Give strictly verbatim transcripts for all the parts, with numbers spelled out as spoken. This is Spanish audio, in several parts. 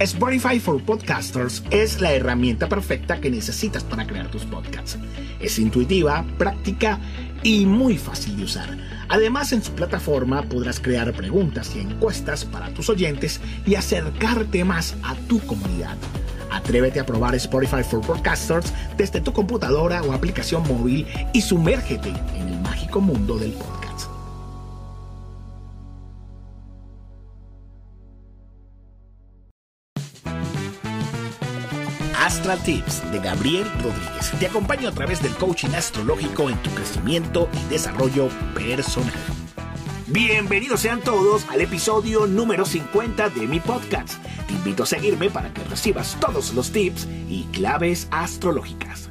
Spotify for Podcasters es la herramienta perfecta que necesitas para crear tus podcasts. Es intuitiva, práctica y muy fácil de usar. Además, en su plataforma podrás crear preguntas y encuestas para tus oyentes y acercarte más a tu comunidad. Atrévete a probar Spotify for Podcasters desde tu computadora o aplicación móvil y sumérgete en el mágico mundo del podcast. Astral Tips de Gabriel Rodríguez. Te acompaño a través del coaching astrológico en tu crecimiento y desarrollo personal. Bienvenidos sean todos al episodio número cincuenta de mi podcast. Te invito a seguirme para que recibas todos los tips y claves astrológicas.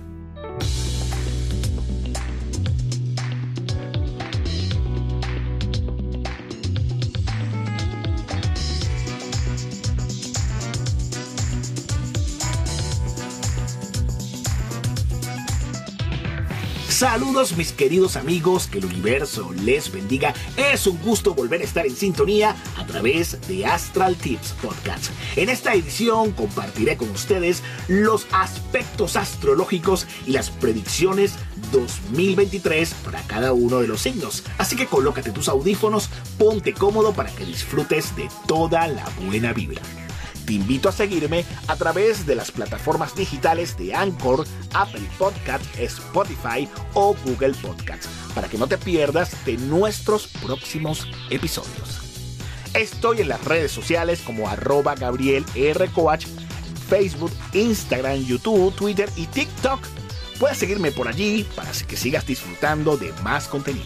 Saludos mis queridos amigos, que el universo les bendiga. Es un gusto volver a estar en sintonía a través de Astral Tips Podcast. En esta edición compartiré con ustedes los aspectos astrológicos y las predicciones dos mil veintitrés para cada uno de los signos. Así que colócate tus audífonos, ponte cómodo para que disfrutes de toda la buena vibra. Te invito a seguirme a través de las plataformas digitales de Anchor, Apple Podcast, Spotify o Google Podcast para que no te pierdas de nuestros próximos episodios. Estoy en las redes sociales como arroba Gabriel R. Coach, Facebook, Instagram, YouTube, Twitter y TikTok. Puedes seguirme por allí para que sigas disfrutando de más contenido.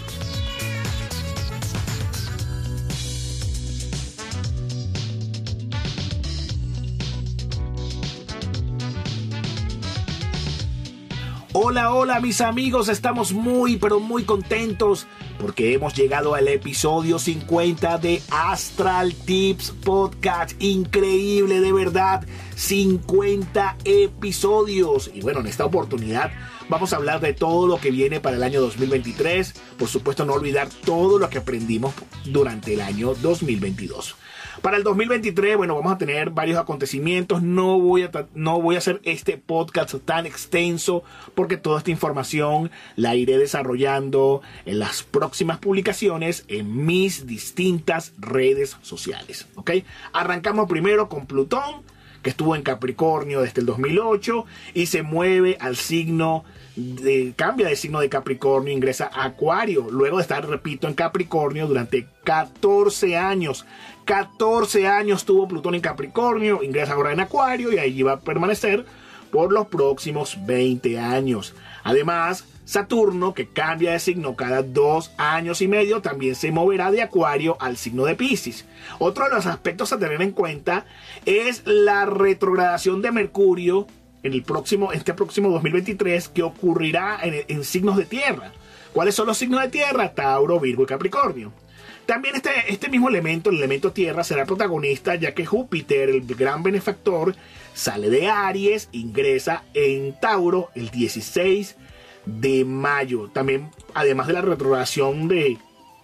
Hola, hola mis amigos, estamos muy pero muy contentos porque hemos llegado al episodio cincuenta de Astral Tips Podcast. Increíble, de verdad, cincuenta episodios. Y bueno, en esta oportunidad vamos a hablar de todo lo que viene para el año dos mil veintitrés. Por supuesto, no olvidar todo lo que aprendimos durante el año dos mil veintidós. Para el dos mil veintitrés, bueno, vamos a tener varios acontecimientos. No voy a, no voy a hacer este podcast tan extenso porque toda esta información la iré desarrollando en las próximas publicaciones en mis distintas redes sociales, ¿ok? Arrancamos primero con Plutón, que estuvo en Capricornio desde el dos mil ocho y se mueve al signo de, cambia de signo de Capricornio, ingresa a Acuario, luego de estar, repito, en Capricornio durante catorce años. catorce años tuvo Plutón en Capricornio, ingresa ahora en Acuario y ahí va a permanecer por los próximos veinte años. Además, Saturno, que cambia de signo cada dos años y medio, también se moverá de Acuario al signo de Piscis. Otro de los aspectos a tener en cuenta es la retrogradación de Mercurio en el próximo, este próximo dos mil veintitrés, que ocurrirá en, en signos de tierra. ¿Cuáles son los signos de tierra? Tauro, Virgo y Capricornio. También este, este mismo elemento, el elemento tierra, será protagonista ya que Júpiter, el gran benefactor, sale de Aries, ingresa en Tauro el dieciséis de mayo. También, además de la retrogradación de,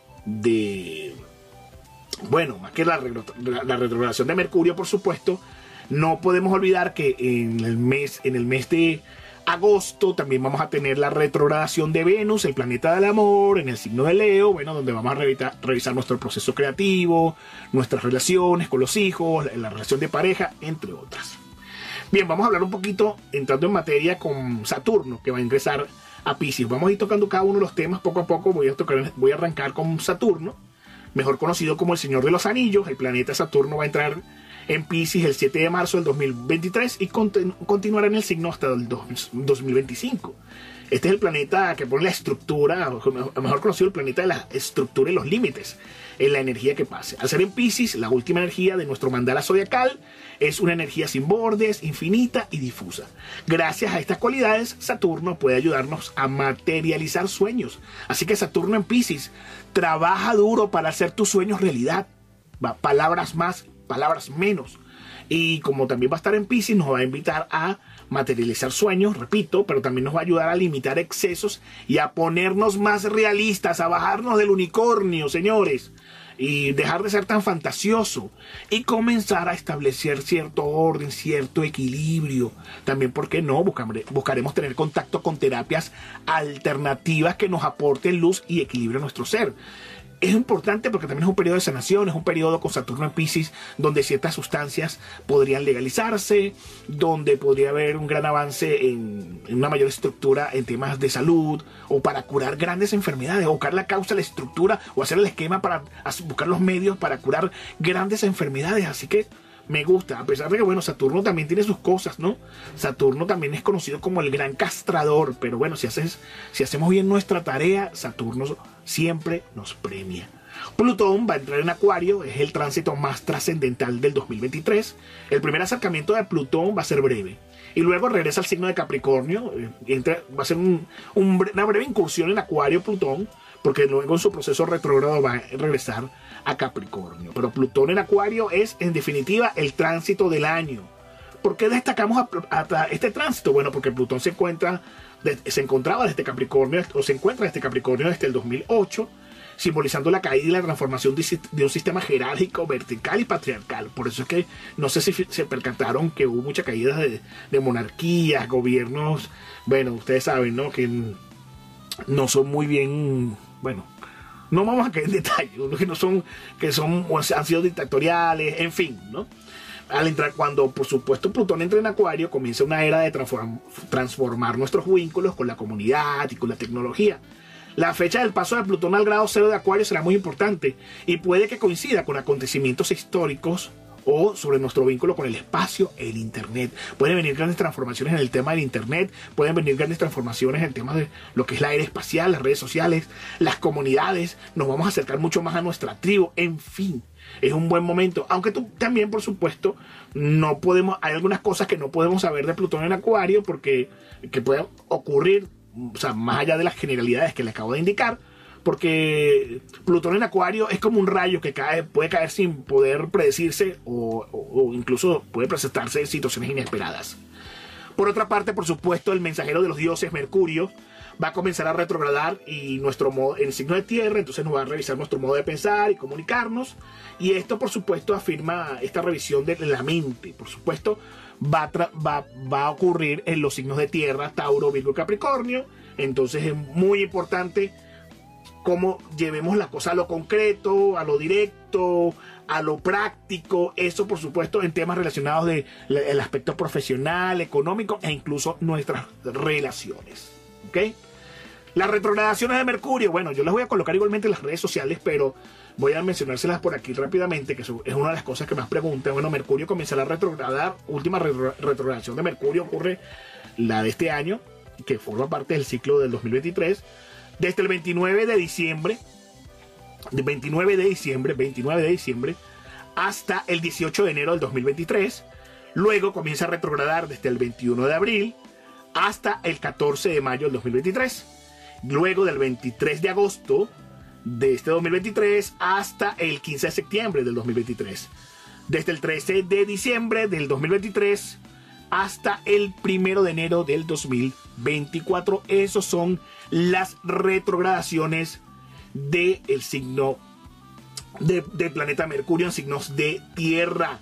de bueno, más que la, la, la retrogradación de Mercurio, por supuesto, no podemos olvidar que en el mes, en el mes de agosto también vamos a tener la retrogradación de Venus, el planeta del amor, en el signo de Leo, bueno, donde vamos a revisar, revisar nuestro proceso creativo, nuestras relaciones con los hijos, la, la relación de pareja, entre otras. Bien, vamos a hablar un poquito, entrando en materia, con Saturno, que va a ingresar a Piscis. Vamos a ir tocando cada uno de los temas poco a poco. Voy a, tocar, voy a arrancar con Saturno, mejor conocido como el Señor de los Anillos. El planeta Saturno va a entrar en Piscis el siete de marzo del dos mil veintitrés y continu continuará en el signo hasta el dos mil veinticinco. Este es el planeta que pone la estructura, mejor conocido el planeta de la estructura y los límites en la energía que pase. Al ser en Piscis, la última energía de nuestro mandala zodiacal es una energía sin bordes, infinita y difusa. Gracias a estas cualidades, Saturno puede ayudarnos a materializar sueños. Así que Saturno en Piscis trabaja duro para hacer tus sueños realidad. Va, palabras más, palabras menos. Y como también va a estar en Piscis, nos va a invitar a materializar sueños, repito, pero también nos va a ayudar a limitar excesos y a ponernos más realistas, a bajarnos del unicornio, señores. y dejar de ser tan fantasioso y comenzar a establecer cierto orden, cierto equilibrio. También, ¿por qué no? Buscare, buscaremos tener contacto con terapias alternativas que nos aporten luz y equilibrio a nuestro ser. Es importante porque también es un periodo de sanación, es un periodo con Saturno en Piscis donde ciertas sustancias podrían legalizarse, donde podría haber un gran avance en, en una mayor estructura en temas de salud o para curar grandes enfermedades, o buscar la causa, la estructura o hacer el esquema para buscar los medios para curar grandes enfermedades. Así que me gusta, a pesar de que, bueno, Saturno también tiene sus cosas, ¿no? Saturno también es conocido como el gran castrador, pero bueno, si, haces, si hacemos bien nuestra tarea, Saturno siempre nos premia. Plutón va a entrar en Acuario, es el tránsito más trascendental del dos mil veintitrés. El primer acercamiento de Plutón va a ser breve, y luego regresa al signo de Capricornio. Entra, va a ser un, un, una breve incursión en Acuario Plutón, porque luego en su proceso retrógrado va a regresar a Capricornio. Pero Plutón en Acuario es, en definitiva, el tránsito del año. ¿Por qué destacamos a, a, a este tránsito? Bueno, porque Plutón se encuentra, de, se encontraba desde Capricornio, o se encuentra desde Capricornio desde el dos mil ocho, simbolizando la caída y la transformación de, de un sistema jerárquico, vertical y patriarcal. Por eso es que no sé si se percataron que hubo mucha caída de, de monarquías, gobiernos, bueno, ustedes saben, ¿no? Que no son muy bien, bueno, no vamos a caer en detalle, que no son, que son, han sido dictatoriales, en fin, ¿no? Al entrar, cuando por supuesto Plutón entra en Acuario, comienza una era de transform, transformar nuestros vínculos con la comunidad y con la tecnología. La fecha del paso de Plutón al grado cero de Acuario será muy importante y puede que coincida con acontecimientos históricos o sobre nuestro vínculo con el espacio, el Internet. Pueden venir grandes transformaciones en el tema del Internet, pueden venir grandes transformaciones en el tema de lo que es la era espacial, las redes sociales, las comunidades. Nos vamos a acercar mucho más a nuestra tribu, en fin. Es un buen momento, aunque tú, también, por supuesto, no podemos, hay algunas cosas que no podemos saber de Plutón en Acuario porque que pueden ocurrir, o sea, más allá de las generalidades que les acabo de indicar, porque Plutón en Acuario es como un rayo que cae, puede caer sin poder predecirse o, o, o incluso puede presentarse en situaciones inesperadas. Por otra parte, por supuesto, el mensajero de los dioses, Mercurio, va a comenzar a retrogradar y nuestro modo, en el signo de tierra, entonces nos va a revisar nuestro modo de pensar y comunicarnos, y esto por supuesto afirma esta revisión de la mente. Por supuesto va a, va, va a ocurrir en los signos de tierra, Tauro, Virgo y Capricornio. Entonces es muy importante cómo llevemos la cosa a lo concreto, a lo directo, a lo práctico. Eso por supuesto en temas relacionados del de aspecto profesional, económico e incluso nuestras relaciones, ¿ok? Las retrogradaciones de Mercurio, bueno, yo las voy a colocar igualmente en las redes sociales, pero voy a mencionárselas por aquí rápidamente, que es una de las cosas que más preguntan. Bueno, Mercurio comenzará a retrogradar. Última retro, retrogradación de Mercurio ocurre la de este año, que forma parte del ciclo del dos mil veintitrés, desde el veintinueve de diciembre, de veintinueve de diciembre, veintinueve de diciembre, hasta el dieciocho de enero del dos mil veintitrés. Luego comienza a retrogradar desde el veintiuno de abril hasta el catorce de mayo del dos mil veintitrés. Luego del veintitrés de agosto de este dos mil veintitrés hasta el quince de septiembre del dos mil veintitrés. Desde el trece de diciembre del dos mil veintitrés hasta el primero de enero del dos mil veinticuatro. Esos son las retrogradaciones del signo de, del planeta Mercurio en signos de tierra: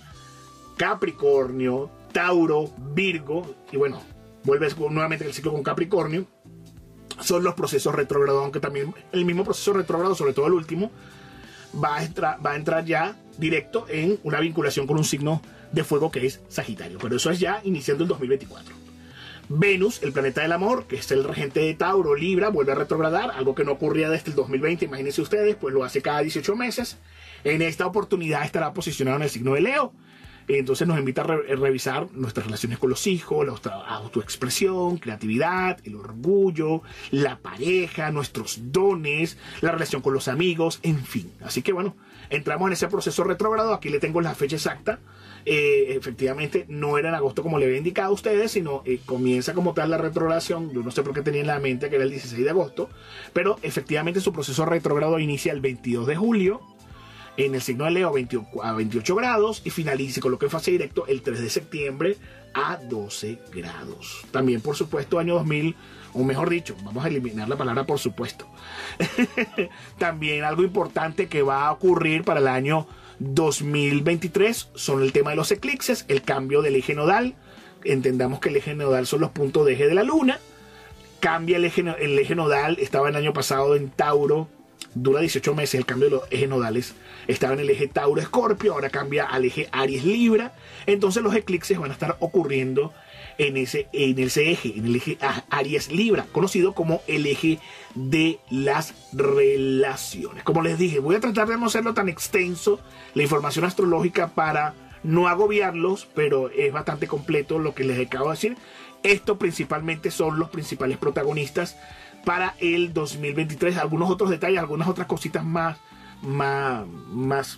Capricornio, Tauro, Virgo, y bueno, vuelves nuevamente el ciclo con Capricornio. Son los procesos retrógrados, aunque también el mismo proceso retrógrado, sobre todo el último, va a, entrar, va a entrar ya directo en una vinculación con un signo de fuego que es Sagitario. Pero eso es ya iniciando el dos mil veinticuatro. Venus, el planeta del amor, que es el regente de Tauro, Libra, vuelve a retrogradar, algo que no ocurría desde el dos mil veinte, imagínense ustedes, pues lo hace cada dieciocho meses. En esta oportunidad estará posicionado en el signo de Leo. Entonces nos invita a re revisar nuestras relaciones con los hijos, la autoexpresión, creatividad, el orgullo, la pareja, nuestros dones, la relación con los amigos, en fin. Así que bueno, entramos en ese proceso retrógrado. Aquí le tengo la fecha exacta. Eh, efectivamente no era en agosto como le había indicado a ustedes, sino eh, comienza como tal la retrogradación. Yo no sé por qué tenía en la mente que era el dieciséis de agosto, pero efectivamente su proceso retrógrado inicia el veintidós de julio. en el signo de Leo a veintiocho grados y finalice con lo que es fase directo el tres de septiembre a doce grados. También, por supuesto, año dos mil, o mejor dicho, vamos a eliminar la palabra por supuesto. También algo importante que va a ocurrir para el año dos mil veintitrés son el tema de los eclipses, el cambio del eje nodal. Entendamos que el eje nodal son los puntos de eje de la luna. Cambia el eje, el eje nodal, estaba el año pasado en Tauro, dura dieciocho meses el cambio de los ejes nodales, estaba en el eje Tauro-Escorpio, ahora cambia al eje Aries-Libra. Entonces los eclipses van a estar ocurriendo en ese, en ese eje, en el eje Aries-Libra, conocido como el eje de las relaciones. Como les dije, voy a tratar de no hacerlo tan extenso la información astrológica para no agobiarlos, pero es bastante completo lo que les acabo de decir. Esto principalmente son los principales protagonistas para el dos mil veintitrés. Algunos otros detalles, algunas otras cositas más, más, más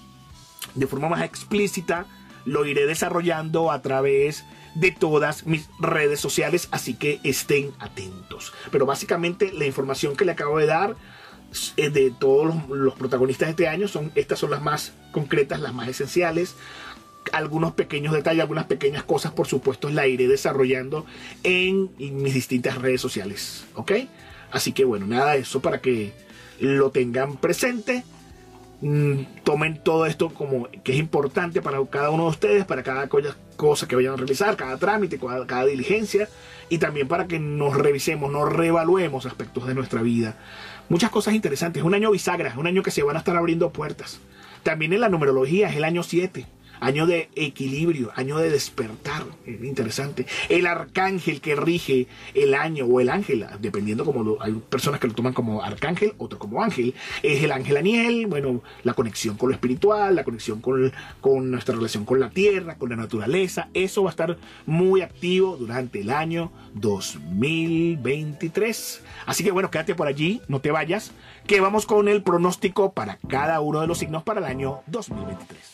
de forma más explícita, lo iré desarrollando a través de todas mis redes sociales, así que estén atentos. Pero básicamente la información que le acabo de dar de todos los, los protagonistas de este año, son, estas son las más concretas, las más esenciales. Algunos pequeños detalles, algunas pequeñas cosas, por supuesto, la iré desarrollando en, en mis distintas redes sociales, ¿ok? Así que bueno, nada de eso para que lo tengan presente. Mm, tomen todo esto como que es importante para cada uno de ustedes, para cada cosa que vayan a realizar, cada trámite, cada, cada diligencia, y también para que nos revisemos, nos reevaluemos aspectos de nuestra vida. Muchas cosas interesantes. Es un año bisagra, es un año que se van a estar abriendo puertas. También en la numerología es el año siete. Año de equilibrio, año de despertar, es interesante. El arcángel que rige el año, o el ángel, dependiendo como lo, hay personas que lo toman como arcángel, otros como ángel, es el ángel Aniel. Bueno, la conexión con lo espiritual, la conexión con, con nuestra relación con la tierra, con la naturaleza, eso va a estar muy activo durante el año dos mil veintitrés. Así que bueno, quédate por allí, no te vayas, que vamos con el pronóstico para cada uno de los signos para el año dos mil veintitrés.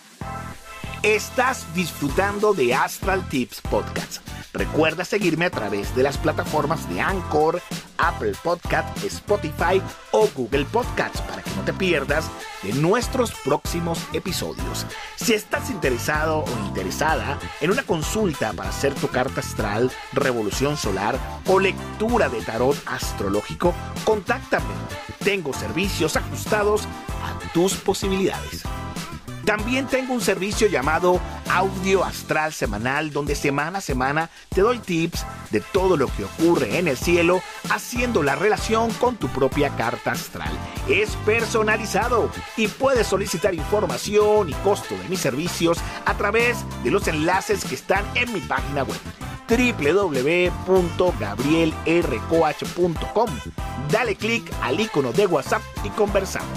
Estás disfrutando de Astral Tips Podcast. Recuerda seguirme a través de las plataformas de Anchor, Apple Podcast, Spotify o Google Podcasts para que no te pierdas de nuestros próximos episodios. Si estás interesado o interesada en una consulta para hacer tu carta astral, revolución solar o lectura de tarot astrológico, contáctame. Tengo servicios ajustados a tus posibilidades. También tengo un servicio llamado Audio Astral Semanal, donde semana a semana te doy tips de todo lo que ocurre en el cielo, haciendo la relación con tu propia carta astral. Es personalizado y puedes solicitar información y costo de mis servicios a través de los enlaces que están en mi página web doble u doble u doble u punto gabriel r coach punto com. Dale clic al icono de WhatsApp y conversamos.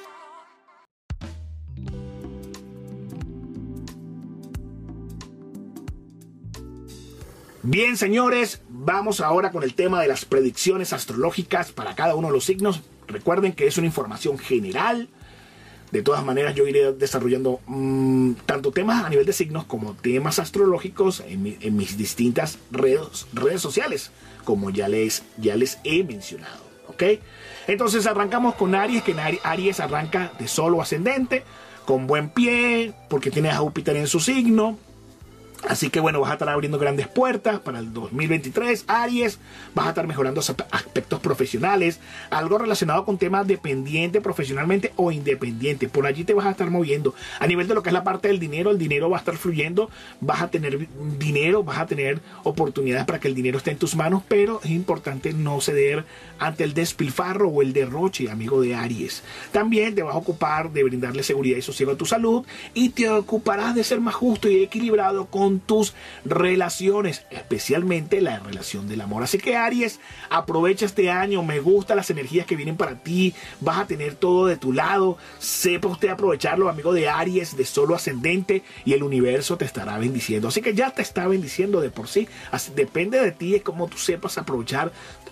Bien, señores, vamos ahora con el tema de las predicciones astrológicas para cada uno de los signos. Recuerden que es una información general. De todas maneras, yo iré desarrollando mmm, tanto temas a nivel de signos como temas astrológicos en, mi, en mis distintas redes, redes sociales, como ya les, ya les he mencionado, ¿ok? Entonces arrancamos con Aries, que Aries arranca de Sol o ascendente, con buen pie, porque tiene a Júpiter en su signo. Así que bueno, vas a estar abriendo grandes puertas para el dos mil veintitrés, Aries. Vas a estar mejorando aspectos profesionales, algo relacionado con temas dependiente profesionalmente o independiente. Por allí te vas a estar moviendo. A nivel de lo que es la parte del dinero, el dinero va a estar fluyendo. Vas a tener dinero, vas a tener oportunidades para que el dinero esté en tus manos, pero es importante no ceder ante el despilfarro o el derroche, amigo de Aries. También te vas a ocupar de brindarle seguridad y sosiego a tu salud, y te ocuparás de ser más justo y equilibrado con tus relaciones, especialmente la relación del amor. Así que Aries, aprovecha este año, me gustan las energías que vienen para ti, vas a tener todo de tu lado, sepa usted aprovecharlo, amigo de Aries, de Sol ascendente, y el universo te estará bendiciendo. Así que ya te está bendiciendo de por sí. Así, depende de ti, es como tú sepas aprovechar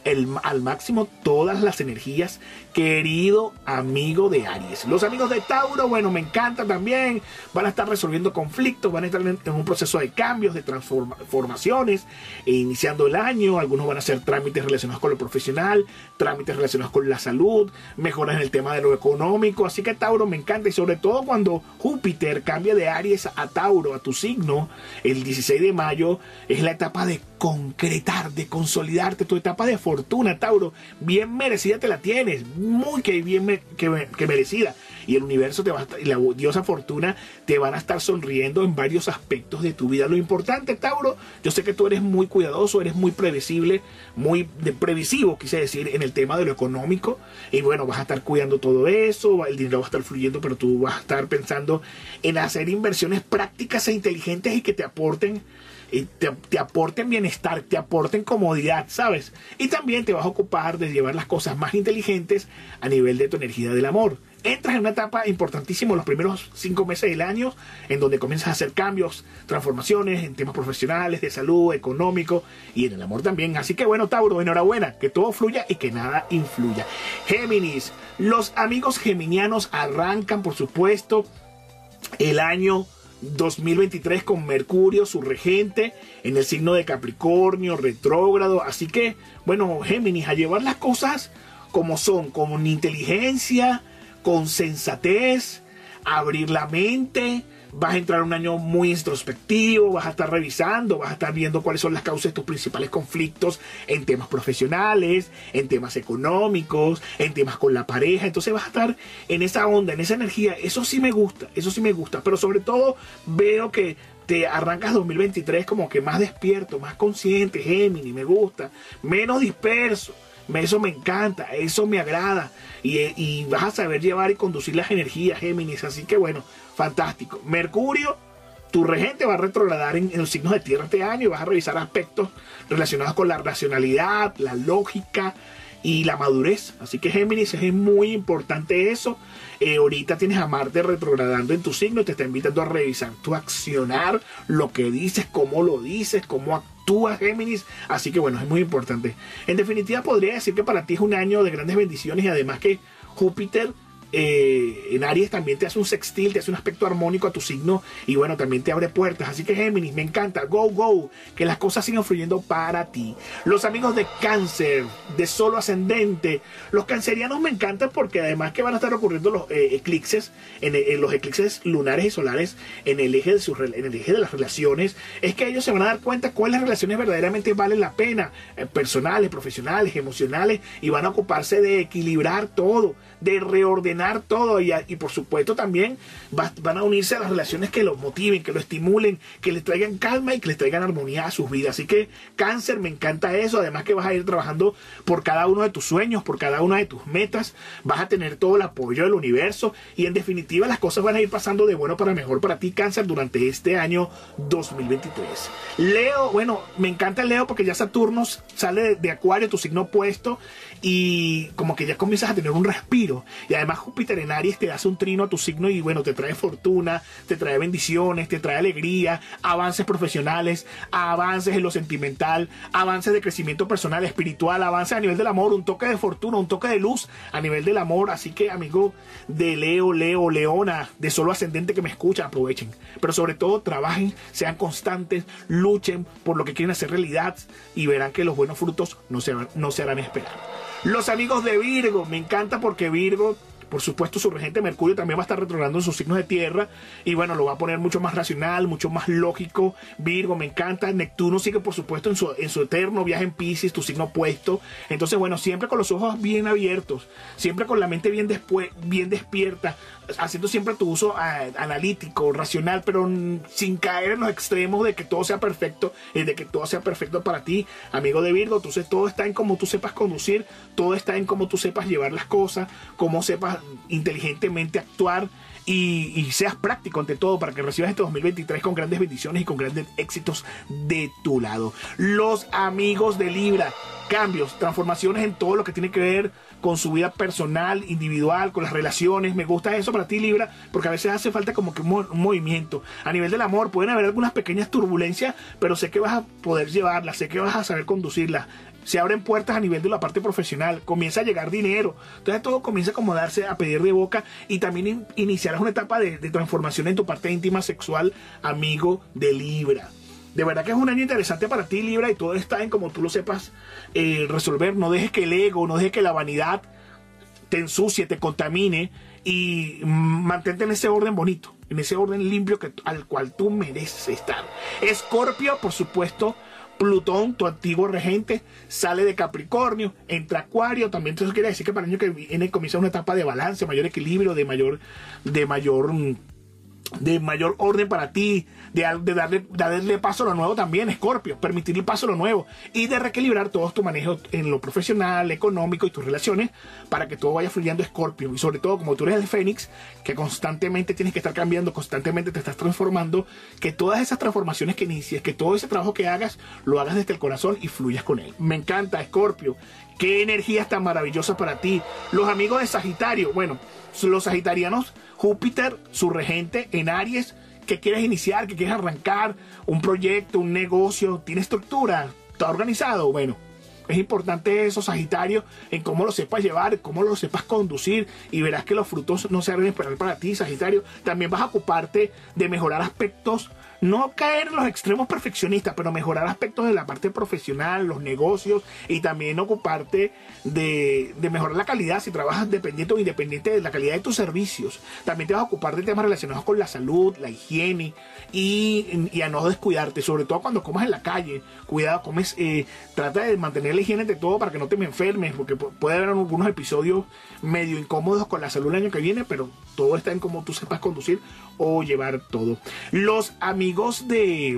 el, al máximo todas las energías, querido amigo de Aries. Los amigos de Tauro, bueno, me encanta también, van a estar resolviendo conflictos, van a estar en, en un proceso de cambios, de transformaciones, e iniciando el año. Algunos van a hacer trámites relacionados con lo profesional, trámites relacionados con la salud, mejoras en el tema de lo económico. Así que Tauro me encanta, y sobre todo cuando Júpiter cambia de Aries a Tauro, a tu signo, el dieciséis de mayo, es la etapa de concretar, de consolidarte, tu etapa de fortuna, Tauro. Bien merecida te la tienes, muy que bien me, que, que merecida. Y el universo te va a estar, y la diosa Fortuna te van a estar sonriendo en varios aspectos de tu vida. Lo importante, Tauro, yo sé que tú eres muy cuidadoso, eres muy previsible, muy de, previsivo, quise decir, en el tema de lo económico. Y bueno, vas a estar cuidando todo eso, el dinero va a estar fluyendo, pero tú vas a estar pensando en hacer inversiones prácticas e inteligentes y que te aporten Te, te aporten bienestar, te aporten comodidad, ¿sabes? Y también te vas a ocupar de llevar las cosas más inteligentes a nivel de tu energía del amor. Entras en una etapa importantísima los primeros cinco meses del año, en donde comienzas a hacer cambios, transformaciones en temas profesionales, de salud, económico y en el amor también. Así que bueno, Tauro, enhorabuena, que todo fluya y que nada influya. Géminis, los amigos geminianos arrancan, por supuesto, el año dos mil veintitrés con Mercurio, su regente, en el signo de Capricornio, retrógrado. Así que, bueno, Géminis, a llevar las cosas como son, con inteligencia, con sensatez, abrir la mente. Vas a entrar en un año muy introspectivo, vas a estar revisando, vas a estar viendo cuáles son las causas de tus principales conflictos en temas profesionales, en temas económicos, en temas con la pareja. Entonces vas a estar en esa onda, en esa energía. Eso sí me gusta, eso sí me gusta. Pero sobre todo veo que te arrancas dos mil veintitrés como que más despierto, más consciente, Géminis, me gusta, menos disperso. Eso me encanta, eso me agrada, y, y vas a saber llevar y conducir las energías, Géminis. Así que bueno, fantástico. Mercurio, tu regente, va a retrogradar en, en los signos de tierra este año, y vas a revisar aspectos relacionados con la racionalidad, la lógica y la madurez. Así que Géminis, es muy importante eso. Eh, ahorita tienes a Marte retrogradando en tu signo, te está invitando a revisar tu accionar, lo que dices, cómo lo dices, cómo actúas, Géminis. Así que bueno, es muy importante. En definitiva, podría decir que para ti es un año de grandes bendiciones, y además que Júpiter Eh, en Aries también te hace un sextil, te hace un aspecto armónico a tu signo, y bueno, también te abre puertas. Así que Géminis, me encanta, go, go, que las cosas sigan fluyendo para ti. Los amigos de Cáncer, de Solo Ascendente, los cancerianos me encantan porque además que van a estar ocurriendo los eh, eclipses, en, en los eclipses lunares y solares en el eje de sus, en el eje de las relaciones, es que ellos se van a dar cuenta cuáles relaciones verdaderamente valen la pena, eh, personales, profesionales, emocionales, y van a ocuparse de equilibrar todo, de reordenar todo, y, y por supuesto también va, van a unirse a las relaciones que los motiven, que lo estimulen, que les traigan calma y que les traigan armonía a sus vidas. Así que Cáncer, me encanta eso. Además que vas a ir trabajando por cada uno de tus sueños, por cada una de tus metas, vas a tener todo el apoyo del universo, y en definitiva las cosas van a ir pasando de bueno para mejor para ti, Cáncer, durante este año dos mil veintitrés. Leo, bueno, me encanta el Leo porque ya Saturno sale de, de Acuario, tu signo opuesto, y como que ya comienzas a tener un respiro, y además Júpiter en Aries te hace un trino a tu signo, y bueno, te trae fortuna, te trae bendiciones, te trae alegría, avances profesionales, avances en lo sentimental, avances de crecimiento personal, espiritual, avances a nivel del amor, un toque de fortuna, un toque de luz a nivel del amor. Así que, amigo de Leo, Leo, Leona, de Solo Ascendente que me escuchan, aprovechen, pero sobre todo trabajen, sean constantes, luchen por lo que quieren hacer realidad, y verán que los buenos frutos no se, no se harán esperar. Los amigos de Virgo, me encanta porque Virgo, por supuesto, su regente Mercurio también va a estar retrogradando en sus signos de tierra, y bueno, lo va a poner mucho más racional, mucho más lógico. Virgo, me encanta. Neptuno sigue, por supuesto, en su, en su eterno viaje en Piscis, tu signo opuesto. Entonces, bueno, siempre con los ojos bien abiertos, siempre con la mente bien, después, bien despierta, haciendo siempre tu uso a, analítico, racional, pero sin caer en los extremos de que todo sea perfecto, y de que todo sea perfecto para ti, amigo de Virgo. Entonces, todo está en cómo tú sepas conducir, todo está en cómo tú sepas llevar las cosas, cómo sepas inteligentemente actuar y, y seas práctico ante todo para que recibas este dos mil veintitrés con grandes bendiciones y con grandes éxitos de tu lado. Los amigos de Libra, cambios, transformaciones en todo lo que tiene que ver con su vida personal, individual, con las relaciones. Me gusta eso para ti, Libra, porque a veces hace falta como que un, mo un movimiento. A nivel del amor pueden haber algunas pequeñas turbulencias, pero sé que vas a poder llevarlas, sé que vas a saber conducirlas. Se abren puertas a nivel de la parte profesional, comienza a llegar dinero, entonces todo comienza a acomodarse, a pedir de boca, y también in iniciarás una etapa de, de transformación en tu parte íntima sexual, amigo de Libra. De verdad que es un año interesante para ti, Libra, y todo está en como tú lo sepas eh, resolver. No dejes que el ego, no dejes que la vanidad te ensucie, te contamine, y mantente en ese orden bonito, en ese orden limpio que, al cual tú mereces estar. Escorpio, por supuesto, Plutón, tu antiguo regente, sale de Capricornio, entra Acuario. También eso quiere decir que para el año que viene comienza una etapa de balance, mayor equilibrio, de mayor, de mayor, de mayor orden para ti, de, de, darle, de darle paso a lo nuevo también, Escorpio, permitirle paso a lo nuevo y de reequilibrar todo tu manejo en lo profesional, económico y tus relaciones para que todo vaya fluyendo, Escorpio. Y sobre todo, como tú eres el Fénix, que constantemente tienes que estar cambiando, constantemente te estás transformando, que todas esas transformaciones que inicies, que todo ese trabajo que hagas, lo hagas desde el corazón y fluyas con él. Me encanta, Escorpio. Qué energías tan maravillosas para ti. Los amigos de Sagitario, bueno, los sagitarianos, Júpiter, su regente en Aries, que quieres iniciar, que quieres arrancar un proyecto, un negocio, tiene estructura, está organizado. Bueno, es importante eso, Sagitario, en cómo lo sepas llevar, cómo lo sepas conducir, y verás que los frutos no se deben esperar para ti, Sagitario. También vas a ocuparte de mejorar aspectos, no caer en los extremos perfeccionistas, pero mejorar aspectos de la parte profesional, los negocios, y también ocuparte de, de mejorar la calidad si trabajas dependiente o independiente de la calidad de tus servicios. También te vas a ocupar de temas relacionados con la salud, la higiene, y, y a no descuidarte, sobre todo cuando comas en la calle. Cuidado, comes, eh, trata de mantener la higiene de todo para que no te me enfermes, porque puede haber algunos episodios medio incómodos con la salud el año que viene, pero todo está en cómo tú sepas conducir o llevar todo. Los amigos de,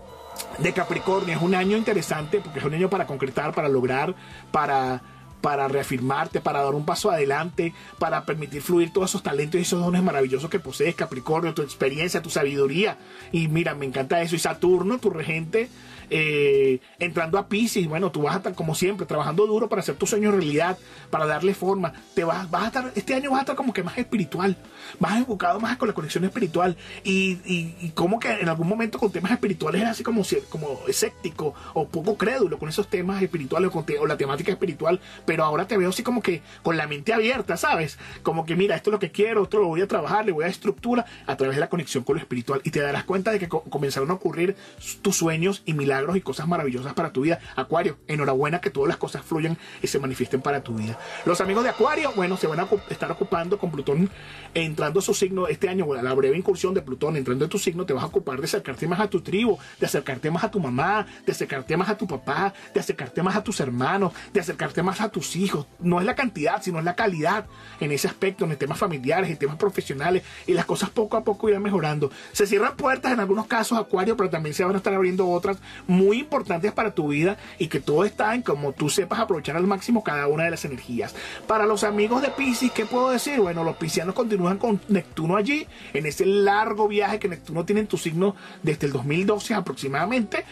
de Capricornio, es un año interesante porque es un año para concretar, para lograr, para, para reafirmarte, para dar un paso adelante, para permitir fluir todos esos talentos y esos dones maravillosos que posees, Capricornio, tu experiencia, tu sabiduría. Y mira, me encanta eso. Y Saturno, tu regente, Eh, entrando a Piscis, bueno, tú vas a estar como siempre trabajando duro para hacer tus sueños realidad, para darle forma. Te vas, vas a estar, este año vas a estar como que más espiritual, más enfocado más con la conexión espiritual, y, y, y como que en algún momento con temas espirituales es así como, como escéptico o poco crédulo con esos temas espirituales o, con te, o la temática espiritual, pero ahora te veo así como que con la mente abierta, ¿sabes? Como que mira, esto es lo que quiero, esto lo voy a trabajar, le voy a dar estructura a través de la conexión con lo espiritual, y te darás cuenta de que co comenzaron a ocurrir tus sueños y milagros y cosas maravillosas para tu vida. Acuario, enhorabuena, que todas las cosas fluyan y se manifiesten para tu vida. Los amigos de Acuario, bueno, se van a estar ocupando con Plutón entrando a su signo este año. Bueno, la breve incursión de Plutón entrando en tu signo, te vas a ocupar de acercarte más a tu tribu, de acercarte más a tu mamá, de acercarte más a tu papá, de acercarte más a tus hermanos, de acercarte más a tus hijos. No es la cantidad, sino es la calidad en ese aspecto, en temas familiares, en temas profesionales, y las cosas poco a poco irán mejorando. Se cierran puertas en algunos casos, Acuario, pero también se van a estar abriendo otras muy importantes para tu vida, y que todo está en como tú sepas aprovechar al máximo cada una de las energías. Para los amigos de Piscis, ¿qué puedo decir? Bueno, los piscianos continúan con Neptuno allí, en ese largo viaje que Neptuno tiene en tu signo desde el dos mil doce aproximadamente,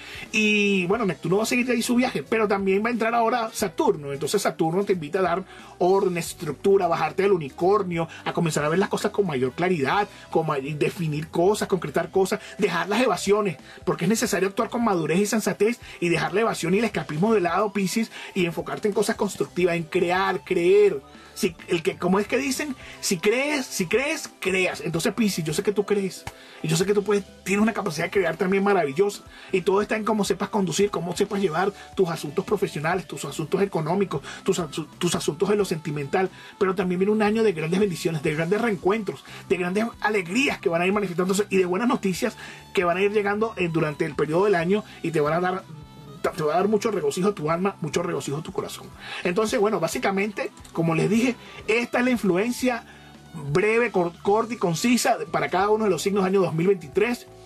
y bueno, Neptuno va a seguir ahí su viaje, pero también va a entrar ahora Saturno. Entonces Saturno te invita a dar orden, estructura, a bajarte del unicornio, a comenzar a ver las cosas con mayor claridad, como a definir cosas, concretar cosas, dejar las evasiones, porque es necesario actuar con madurez y sensatez y dejar la evasión y el escapismo de lado, Piscis, y enfocarte en cosas constructivas, en crear, creer. Si, el que, como es que dicen, si crees, si crees, creas. Entonces, Piscis, yo sé que tú crees, y yo sé que tú puedes, tienes una capacidad de crear también maravillosa, y todo está en cómo sepas conducir, cómo sepas llevar tus asuntos profesionales, tus asuntos económicos, tus, tus asuntos de lo sentimental. Pero también viene un año de grandes bendiciones, de grandes reencuentros, de grandes alegrías que van a ir manifestándose, y de buenas noticias que van a ir llegando eh, durante el periodo del año, y te van a dar te va a dar mucho regocijo a tu alma, mucho regocijo a tu corazón. Entonces, bueno, básicamente, como les dije, esta es la influencia breve, corta y concisa para cada uno de los signos del año dos mil veintitrés.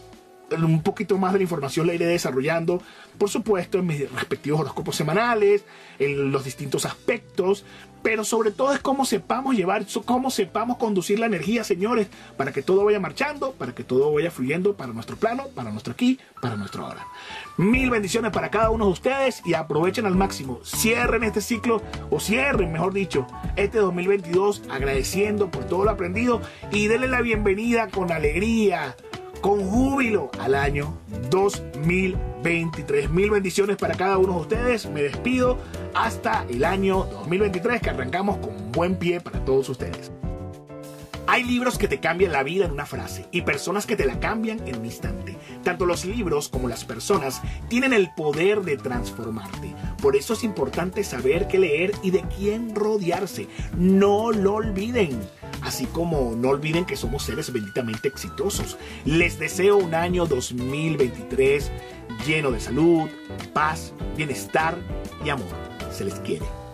un poquito más de la información la iré desarrollando, por supuesto, en mis respectivos horóscopos semanales, en los distintos aspectos, pero sobre todo es cómo sepamos llevar, cómo sepamos conducir la energía, señores, para que todo vaya marchando, para que todo vaya fluyendo para nuestro plano, para nuestro aquí, para nuestro ahora. Mil bendiciones para cada uno de ustedes y aprovechen al máximo. Cierren este ciclo, o cierren, mejor dicho, este dos mil veintidós agradeciendo por todo lo aprendido y denle la bienvenida con alegría, con júbilo al año dos mil veintitrés. Mil bendiciones para cada uno de ustedes. Me despido hasta el año dos mil veintitrés, que arrancamos con buen pie para todos ustedes. Hay libros que te cambian la vida en una frase y personas que te la cambian en un instante. Tanto los libros como las personas tienen el poder de transformarte. Por eso es importante saber qué leer y de quién rodearse. No lo olviden. Así como no olviden que somos seres benditamente exitosos. Les deseo un año dos mil veintitrés lleno de salud, paz, bienestar y amor. Se les quiere.